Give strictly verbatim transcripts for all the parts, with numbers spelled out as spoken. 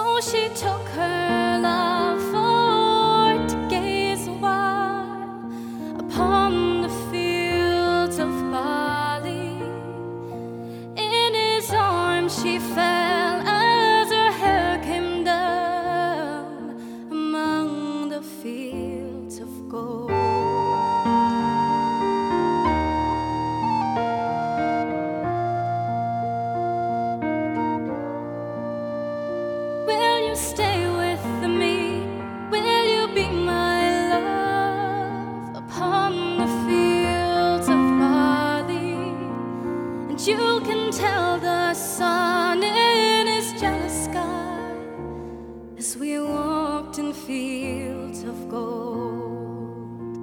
So she took her love for to gaze a while upon the fields of barley. In his arms she fell as her hair came down among the fields of gold. Stay with me, will you be my love upon the fields of barley? And you can tell the sun in his jealous sky as we walked in fields of gold.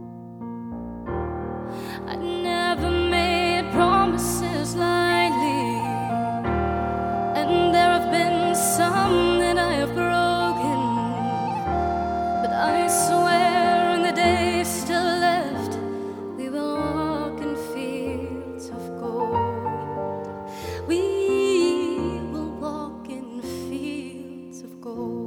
I never made promises lightly, and there have been some that I have broken, but I swear in the days still left we will walk in fields of gold. We will walk in fields of gold.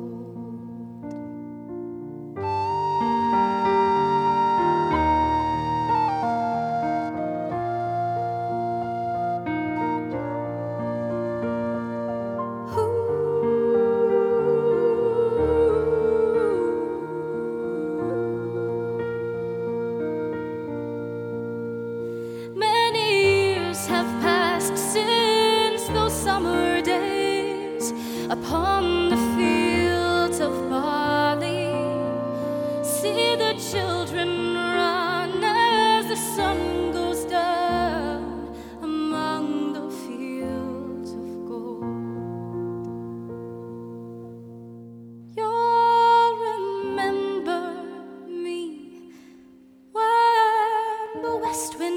Summer days upon the fields of barley, see the children run as the sun goes down among the fields of gold. You'll remember me when the west wind